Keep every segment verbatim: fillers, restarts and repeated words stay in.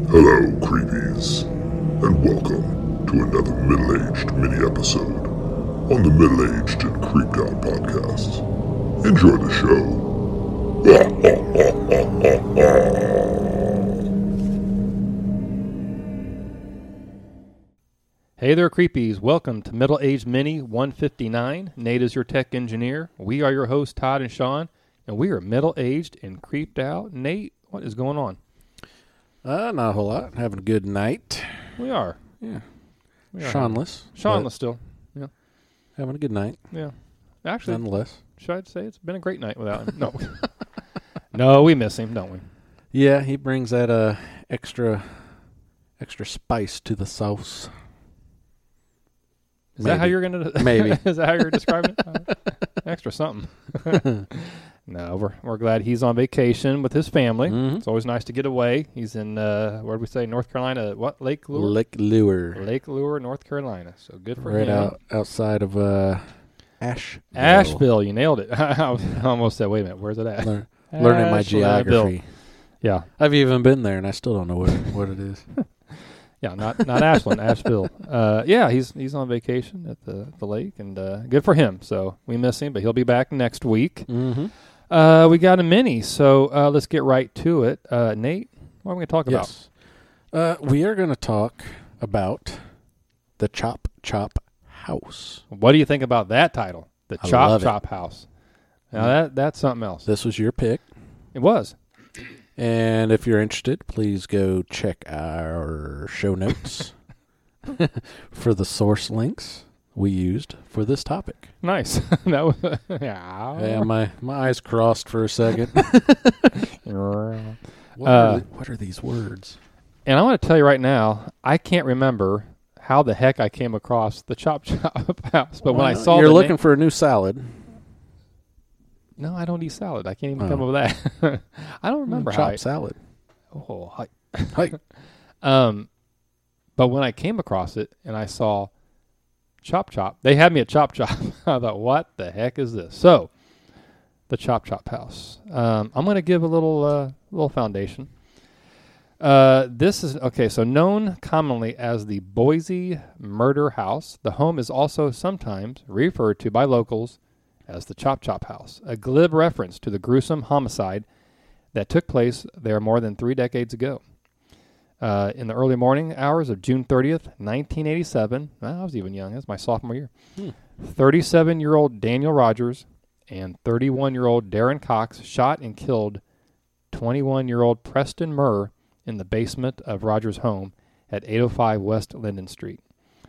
Hello, creepies, and welcome to another middle-aged mini-episode on the Middle-Aged and Creeped Out podcast. Enjoy the show. Hey there, creepies. Welcome to Middle-Aged Mini one fifty-nine. Nate is your tech engineer. We are your hosts, Todd and Sean, and we are middle-aged and creeped out. Nate, what is going on? Uh, not a whole lot. Having a good night. We are. Yeah. We are Seanless. Seanless still. Yeah. Having a good night. Yeah. Actually, nonetheless. Should I say it's been a great night without him? No. No, we miss him, don't we? Yeah, he brings that uh extra extra spice to the sauce. Is Maybe. that how you're going to... Maybe. Is that how you're describing it? Uh, extra something. No, we're we're glad he's on vacation with his family. Mm-hmm. It's always nice to get away. He's in, uh, where did we say, North Carolina? What, Lake Lure? Lake Lure. Lake Lure, North Carolina. So good for right him. Right out outside of uh, Asheville. Asheville, you nailed it. I almost said, wait a minute, where's it at? Learn, learning my geography. Yeah. I've even been there, and I still don't know what, what it is. Yeah, not not Ashland, Asheville. Uh, yeah, he's he's on vacation at the, the lake, and uh, good for him. So we miss him, but he'll be back next week. Mm-hmm. Uh, we got a mini, so uh, let's get right to it. Uh, Nate, what are we going to talk yes. about? Uh, we are going to talk about the Chop Chop House. What do you think about that title? The I Chop love Chop it. House. Now, that that's something else. This was your pick. It was. And if you're interested, please go check our show notes for the source links we used for this topic. Nice. That was yeah. Yeah, my, my eyes crossed for a second. what, Uh, are the, what are these words? And I want to tell you right now, I can't remember how the heck I came across the Chop Chop House. But when I saw You're the looking name, for a new salad. no, I don't eat salad. I can't even Oh. come up with that. I don't remember how. I, Chop salad. oh, hi. Hi. Um, but when I came across it and I saw Chop Chop, they had me at Chop Chop. I thought, what the heck is this? So, the Chop Chop House. Um, I'm going to give a little uh, little foundation. Uh, this is, okay, so known commonly as the Boise Murder House, the home is also sometimes referred to by locals as the Chop Chop House, a glib reference to the gruesome homicide that took place there more than three decades ago. Uh, in the early morning hours of June thirtieth, nineteen eighty-seven, well, I was even young, that's my sophomore year, Hmm. thirty-seven-year-old Daniel Rogers and thirty-one-year-old Darren Cox shot and killed twenty-one-year-old Preston Murr in the basement of Rogers' home at eight oh five West Linden Street.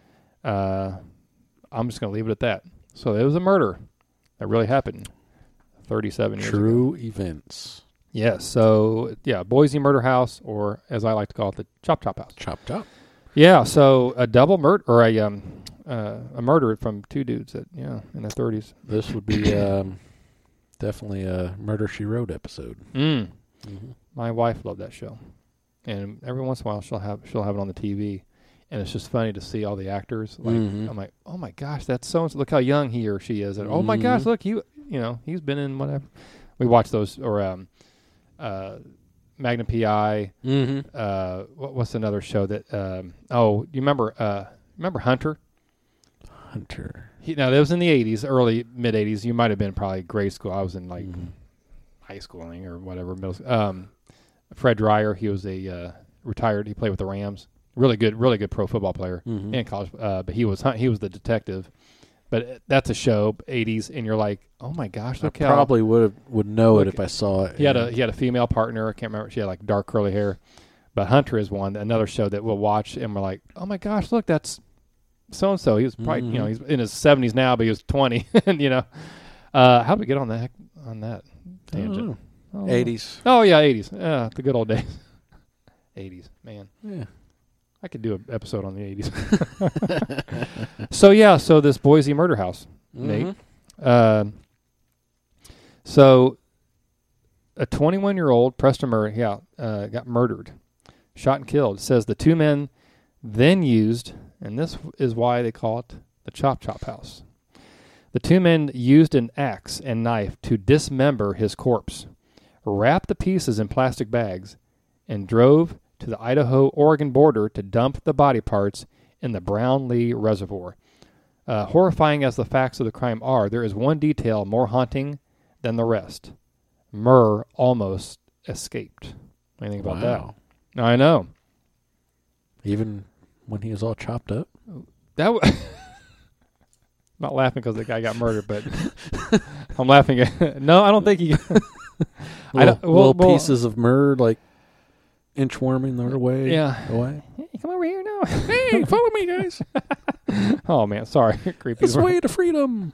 Uh, I'm just going to leave it at that. So it was a murder that really happened thirty-seven years ago. True events. Yes. So, yeah, Boise Murder House, or as I like to call it, the Chop Chop House. Chop chop. Yeah. So a double murder, or a um, uh, a murder from two dudes that yeah in their thirties. This would be um, definitely a Murder, She Wrote episode. Mm. Mm-hmm. My wife loved that show, and every once in a while she'll have she'll have it on the T V, and it's just funny to see all the actors. Like Mhm. I'm like, oh my gosh, that's so. Look how young he or she is, and oh my Mhm. gosh, look, you you know he's been in whatever. We watch those or um, uh, Magnum P I. Mm-hmm. Uh, what, what's another show that? Um, oh, you remember? Uh, remember Hunter? Hunter. He, now that was in the eighties, early mid eighties. You might have been probably grade school. I was in like Mhm. high schooling or whatever. Middle. School. Um, Fred Dreyer. He was a uh, retired. He played with the Rams. Really good, really good pro football player Mhm. in college. Uh, but he was he was the detective. But that's a show, eighties, and you're like, oh my gosh, I look how probably would would know look, it if I saw it. he had a he had a female partner. I can't remember. She had like dark curly hair. But Hunter is one, another show that we'll watch, and we're like, oh my gosh, look, that's so and so. He was probably Mhm. you know he's in his seventies now, but he was twenty, and you know, uh, how did we get on that on that tangent? Oh, eighties. Oh yeah, eighties. Yeah, the good old days. eighties, man. Yeah. I could do an episode on the eighties. So yeah, so this Boise Murder House, Nate. Mhm. Uh, so a twenty-one-year-old Preston Murray, yeah, uh, got murdered, shot and killed. It says the two men then used, and this is why they call it the Chop Chop House. The two men used an axe and knife to dismember his corpse, wrapped the pieces in plastic bags, and drove to the Idaho-Oregon border to dump the body parts in the Brownlee Reservoir. Uh, horrifying as the facts of the crime are, there is one detail more haunting than the rest. Murr almost escaped. Anything about Wow. that? I know. Even when he was all chopped up? That w- not laughing because the guy got murdered, but I'm laughing at... No, I don't think he... I Little, don't, well, little well, pieces of myrrh, like, inchworming their way Yeah. away. Hey, come over here now. Hey, follow me, guys. Oh, man, sorry. Creepy. This way to freedom.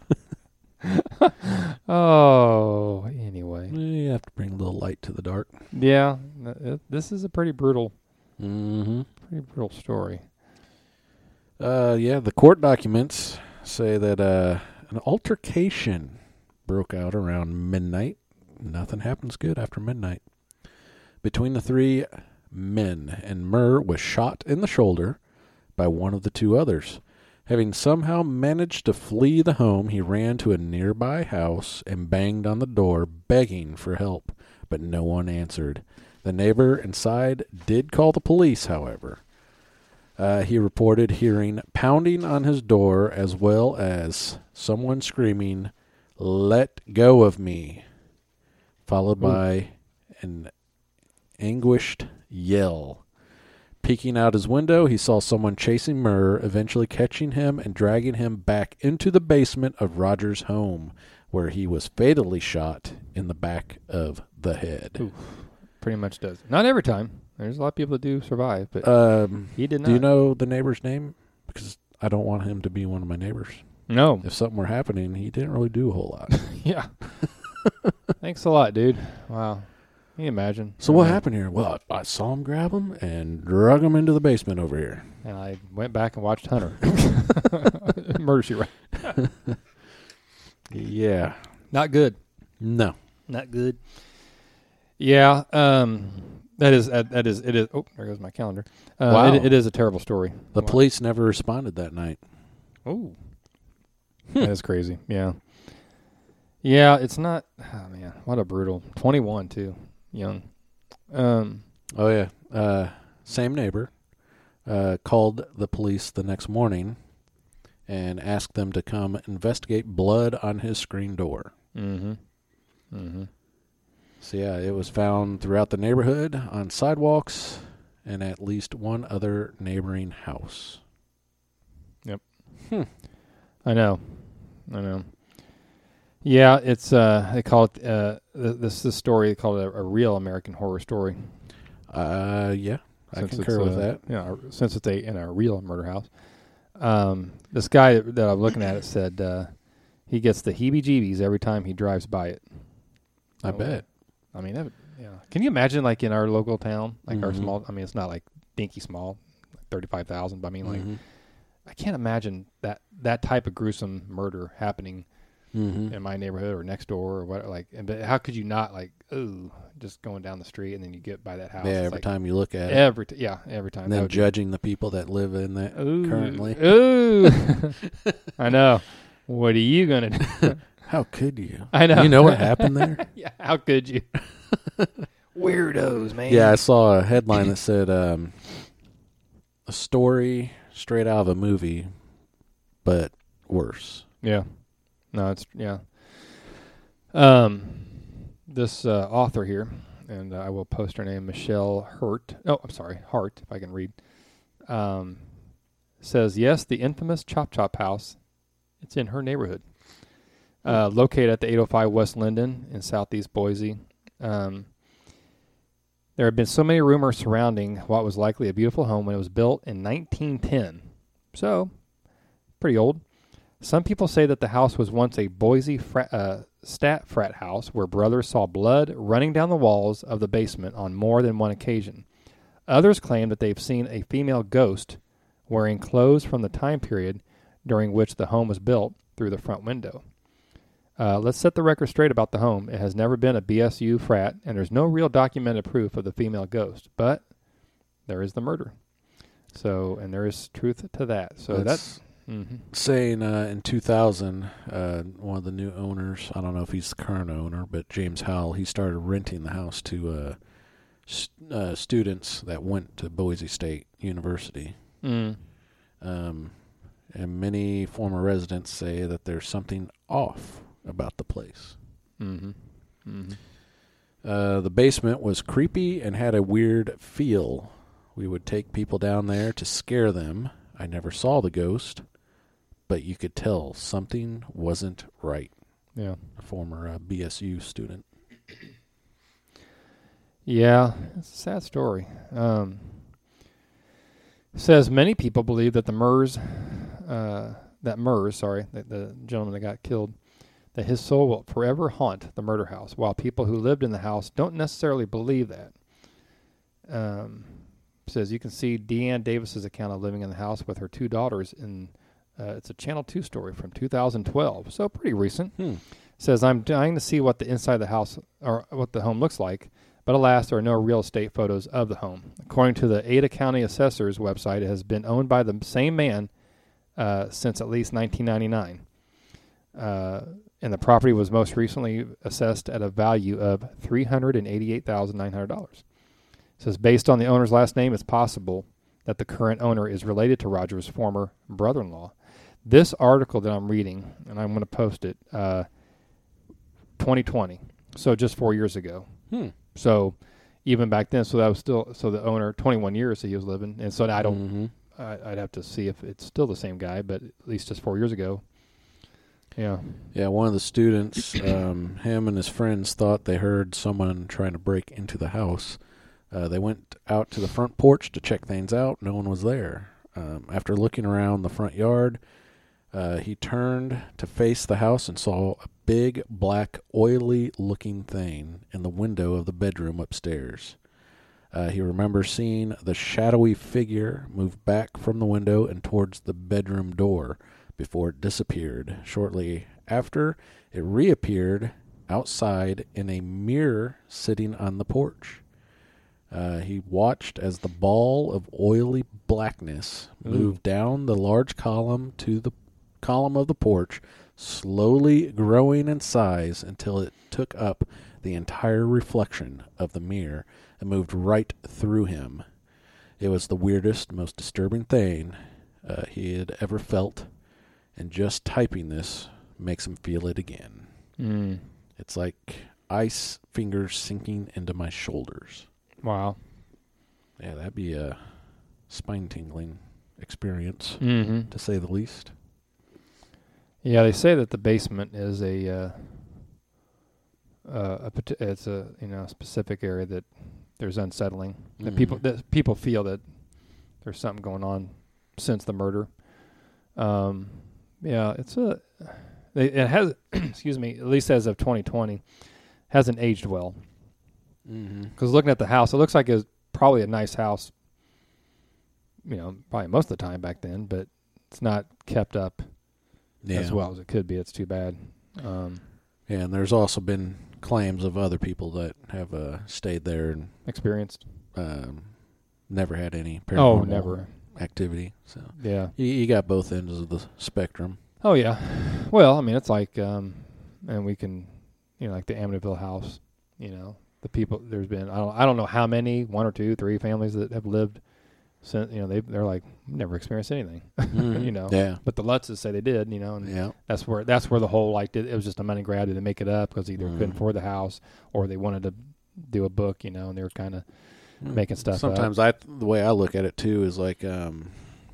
Oh, anyway. You have to bring a little light to the dark. Yeah, th- this is a pretty brutal, Mm-hmm. pretty brutal story. Uh, yeah, the court documents say that uh, an altercation broke out around midnight. Nothing happens good after midnight. Between the three men, and Murr was shot in the shoulder by one of the two others. Having somehow managed to flee the home, he ran to a nearby house and banged on the door, begging for help, but no one answered. The neighbor inside did call the police, however. Uh, he reported hearing pounding on his door as well as someone screaming, "Let go of me," followed Ooh. by an anguished yell. Peeking out his window, he saw someone chasing Murr, eventually catching him and dragging him back into the basement of Roger's home, where he was fatally shot in the back of the head. Oof. Pretty much does. Not every time. There's a lot of people that do survive, but Um, he did not. do you know the neighbor's name? Because I don't want him to be one of my neighbors. No. If something were happening, he didn't really do a whole lot. Yeah. Thanks a lot, dude. Wow. Can you imagine? So what Uh, happened here? Well, I saw him grab him and drug him into the basement over here. And I went back and watched Hunter. Murder She Wrote. Yeah. Not good. No. Not good. Yeah. Um. That is. That, that is. It is. Oh, there goes my calendar. Uh, Wow. It, it is a terrible story. The Wow. police never responded that night. Oh. That is crazy. Yeah. Yeah. It's not. Oh man, what a brutal. twenty-one too. Young. Um. Oh, yeah. Uh, same neighbor uh, called the police the next morning and asked them to come investigate blood on his screen door. Mm-hmm. Mm-hmm. So, yeah, it was found throughout the neighborhood, on sidewalks, and at least one other neighboring house. Yep. Hmm. I know. I know. Yeah, it's uh they call it uh th- this this story they call it a, a real American horror story. Uh, yeah, I Since concur it's, with uh, that. Yeah, since it's a in a real murder house. Um, this guy that, that I'm looking at it said uh, he gets the heebie-jeebies every time he drives by it. I Oh, bet. I mean, that, yeah. Can you imagine like in our local town, like our Mhm. small? I mean, it's not like dinky small, like thirty-five thousand. But I mean, like Mhm. I can't imagine that that type of gruesome murder happening Mhm. in my neighborhood or next door or what. Like, and but how could you not like, ooh, just going down the street and then you get by that house? Yeah, It's every like time you look at it. every t- yeah, every time. And That then would be- judging the people that live in that Ooh, currently. Ooh, I know. What are you gonna do? How could you? I know. You know what happened there? Yeah, how could you? Weirdos, man. Yeah, I saw a headline that said um, a story straight out of a movie, but worse. Yeah. No, it's yeah. Um, this uh, author here, and uh, I will post her name, Michelle Hurt. Oh, I'm sorry, Hart, if I can read. Um, says yes, the infamous Chop Chop House. It's in her neighborhood, uh, located at the eight oh five West Linden in Southeast Boise. Um, there have been so many rumors surrounding what was likely a beautiful home when it was built in nineteen ten. So, pretty old. Some people say that the house was once a Boise frat, uh, stat frat house where brothers saw blood running down the walls of the basement on more than one occasion. Others claim that they've seen a female ghost wearing clothes from the time period during which the home was built through the front window. Uh, let's set the record straight about the home. It has never been a B S U frat, and there's no real documented proof of the female ghost, but there is the murder. So, and there is truth to that. So that's... Mm-hmm. Saying uh, in two thousand, uh, one of the new owners, I don't know if he's the current owner, but James Howell, he started renting the house to uh, st- uh, students that went to Boise State University. Mm. Um, and many former residents say that there's something off about the place. Mm-hmm. Mm-hmm. Uh, the basement was creepy and had a weird feel. We would take people down there to scare them. I never saw the ghost, but you could tell something wasn't right. Yeah. A former uh, B S U student. Yeah, it's a sad story. Um, it says many people believe that the Mers, uh, that Mers, sorry, the, the gentleman that got killed, that his soul will forever haunt the murder house, while people who lived in the house don't necessarily believe that. Um, says you can see Deanne Davis's account of living in the house with her two daughters in. Uh, it's a Channel two story from two thousand twelve, so pretty recent. Hmm. Says I'm dying to see what the inside of the house or what the home looks like. But alas, there are no real estate photos of the home. According to the Ada County Assessor's website, it has been owned by the same man uh, since at least nineteen ninety-nine. Uh, and the property was most recently assessed at a value of three hundred eighty-eight thousand nine hundred dollars. It says, based on the owner's last name, it's possible that the current owner is related to Roger's former brother-in-law. This article that I'm reading, and I'm going to post it, uh, twenty twenty, so just four years ago. Hmm. So even back then, so that was still, so the owner, twenty-one years that he was living. And so I don't, Mm-hmm. I, I'd have to see if it's still the same guy, but at least just four years ago. Yeah. Yeah, one of the students, um, him and his friends thought they heard someone trying to break into the house. Uh, they went out to the front porch to check things out. No one was there. Um, after looking around the front yard, uh, he turned to face the house and saw a big, black, oily-looking thing in the window of the bedroom upstairs. Uh, he remembers seeing the shadowy figure move back from the window and towards the bedroom door before it disappeared. Shortly after, it reappeared outside in a mirror sitting on the porch. Uh, he watched as the ball of oily blackness Ooh. moved down the large column to the column of the porch, slowly growing in size until it took up the entire reflection of the mirror and moved right through him. It was the weirdest, most disturbing thing uh, he had ever felt, and just typing this makes him feel it again. Mm. It's like ice fingers sinking into my shoulders. Wow. Yeah, that'd be a spine-tingling experience, Mm-hmm. to say the least. Yeah, they say that the basement is a, uh, uh, a parti- it's a you know specific area that there's unsettling. That Mhm. people that people feel that there's something going on since the murder. Um, yeah, it's a it it has excuse me, at least as of twenty twenty, hasn't aged well. Mm-hmm. Because looking at the house, it looks like it's probably a nice house. You know, probably most of the time back then, but it's not kept up Yeah. as well as it could be. It's too bad. Um, Yeah, and there's also been claims of other people that have uh, stayed there and experienced. um, never had any Oh, paranormal never. activity. So Yeah. you, you got both ends of the spectrum. Oh, yeah. Well, I mean, it's like, um, and we can, you know, like the Amityville house. You know, the people. There's been I don't I don't know how many, one or two, three families that have lived since. You know, they they're like never experienced anything. Mhm. You know. Yeah. But the Lutzes say they did. You know, and Yeah. that's where that's where the whole like did, it was just a money grab. Did they make it up because either Mhm. couldn't afford the house or they wanted to do a book? You know, and they were kind of making stuff up. Sometimes I the way I look at it too is like um,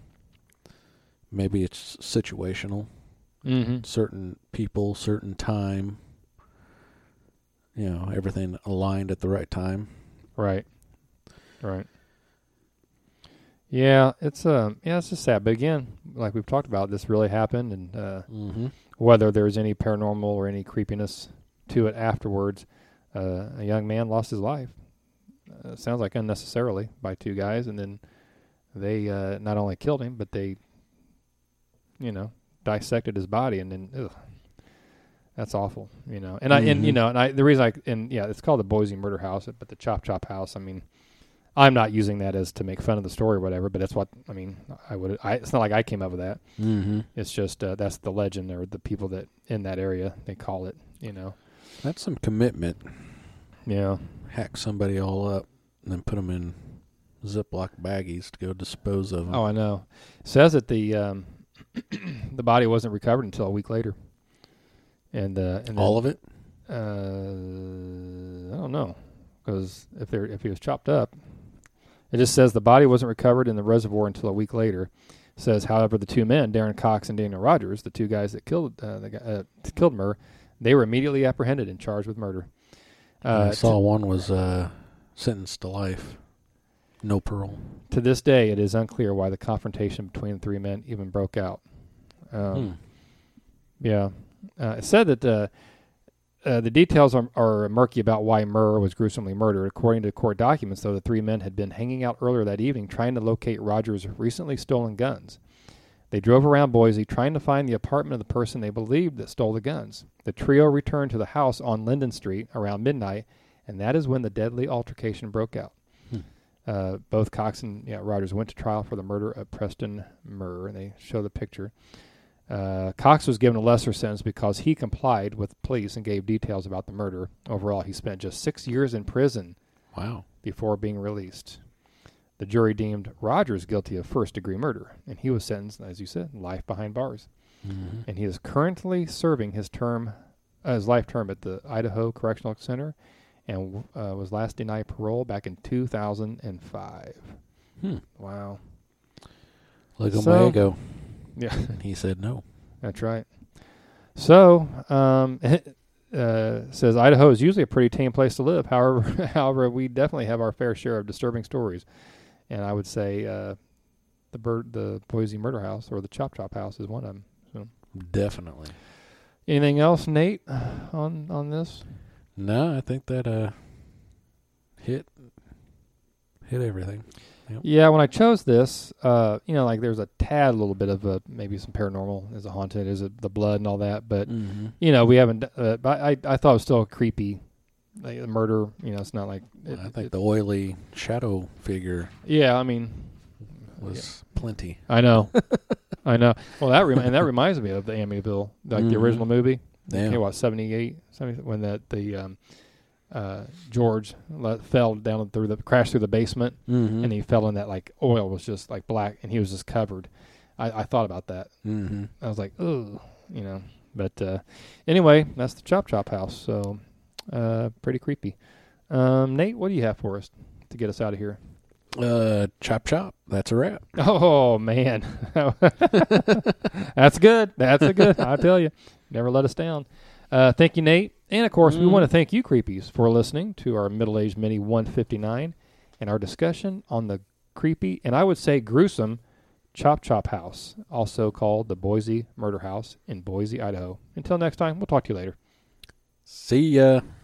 maybe it's situational. Mm-hmm. Certain people, certain time. You know, everything aligned at the right time. Right. Right. Yeah, it's um yeah, it's just sad. But again, like we've talked about, this really happened, and uh, Mm-hmm. whether there's any paranormal or any creepiness to it afterwards, uh, a young man lost his life. Uh, sounds like unnecessarily by two guys, and then they uh, not only killed him, but they, you know, dissected his body, and then ugh, that's awful, you know. And I and you Mhm. know, and I the reason I and yeah, it's called the Boise Murder House, but the Chop Chop House. I mean, I'm not using that as to make fun of the story or whatever, but that's what I mean. I would. I, it's not like I came up with that. Mm-hmm. It's just uh, that's the legend or the people that in that area they call it. You know. That's some commitment. Yeah. Hack somebody all up. and then put them in Ziploc baggies to go dispose of them. Oh, I know. It says that the um, the body wasn't recovered until a week later. And, uh, and then, all of it? Uh, I don't know, because if they if he was chopped up, it just says the body wasn't recovered in the reservoir until a week later. It says, however, the two men, Darren Cox and Daniel Rogers, the two guys that killed uh, the guy, uh, killed Murr, they were immediately apprehended and charged with murder. Uh, I saw to, one was uh, sentenced to life, no parole. To this day, it is unclear why the confrontation between the three men even broke out. Um, Hmm. Yeah. Uh, it said that uh, uh, the details are, are murky about why Murr was gruesomely murdered. According to court documents, though, the three men had been hanging out earlier that evening trying to locate Rogers' recently stolen guns. They drove around Boise trying to find the apartment of the person they believed that stole the guns. The trio returned to the house on Linden Street around midnight, and that is when the deadly altercation broke out. Hmm. Uh, both Cox and yeah, Rogers went to trial for the murder of Preston Murr, and they show the picture. Uh, Cox was given a lesser sentence because he complied with police and gave details about the murder. Overall, he spent just six years in prison Wow. before being released. The jury deemed Rogers guilty of first-degree murder, and he was sentenced, as you said, life behind bars. Mm-hmm. And he is currently serving his term, uh, his life term at the Idaho Correctional Center, and uh, was last denied parole back in two thousand five. Hmm. Wow. Lego So- Maego. Yeah. And he said no. That's right. So, um, it uh, says Idaho is usually a pretty tame place to live. However, however, we definitely have our fair share of disturbing stories, and I would say uh, the bird, the Boise Murder House or the Chop Chop House is one of them. So, Definitely. anything else, Nate, on on this? No, I think that uh, hit hit everything. Yep. Yeah, when I chose this, uh, you know, like there's a tad, little bit of a, maybe some paranormal. Is it haunted? Is it the blood and all that? But Mm-hmm. you know, we haven't. Uh, but I I thought it was still creepy. Like the murder, you know, it's not like. It, I think it, the oily shadow figure yeah, I mean, was plenty. I know, I know. Well, that remi- and that reminds me of the Amityville, like the Mhm. original movie. Yeah. Okay, what seventy-eight, seventy when that the um, uh, George let, fell down through the crashed through the basement, Mm-hmm. and he fell in that like oil was just like black, and he was just covered. I, I thought about that. Mm-hmm. I was like, ugh, you know. But uh, anyway, that's the Chop Chop House. So uh, pretty creepy. Um, Nate, what do you have for us to get us out of here? Uh, chop chop. That's a wrap. Oh man, that's good. That's a good. I tell you, never let us down. Uh, thank you, Nate, and of course, we Mm. want to thank you, creepies, for listening to our middle-aged mini one fifty-nine and our discussion on the creepy and I would say gruesome Chop Chop House, also called the Boise Murder House in Boise, Idaho. Until next time, we'll talk to you later. See ya.